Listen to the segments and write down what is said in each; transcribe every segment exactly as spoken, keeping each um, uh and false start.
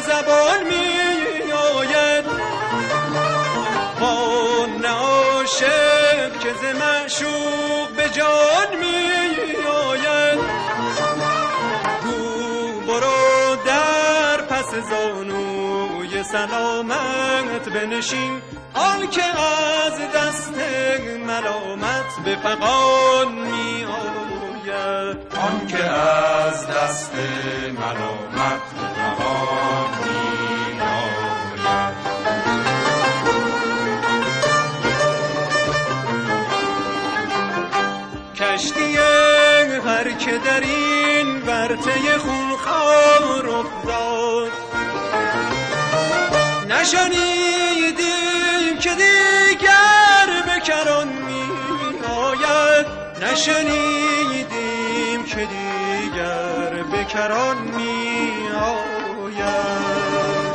زبان می آید، آن عاشق که ز معشوق به جان می آید. گو برو در پس زانوی سلامت بنشین، آن که از دست ملامت به فغان می آید، آن که از دست ملامت به فغان می آید. کشتی هر که در این ورطه خونخوار افتاد، نشنیدیم که دیگر به کران می آید، نشنیدیم که دیگر به کران می آید.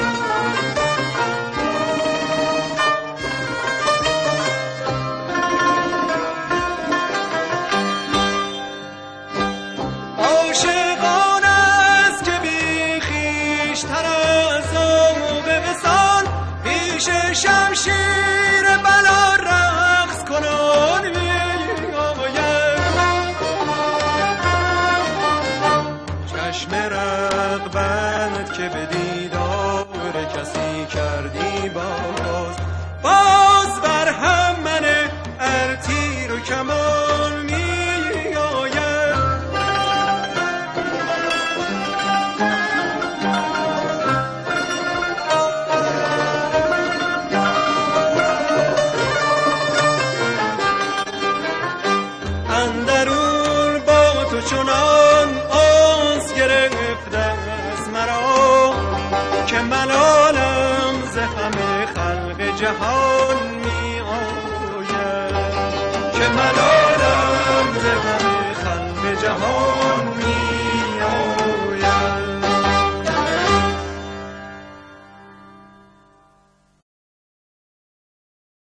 عاشقان است که بی خویش تر از آب وصال، پیش شمشیر بلا رقص کنان می آید. چشم رغبت که به دیدار کسی کردی باز، باز بر هم من ار تیر و کمان می آید. اندرون با تو چنان آز گرفته از مرا، که ملالم ز همه خلق جهان می آید، که ملالم ز همه خلق جهان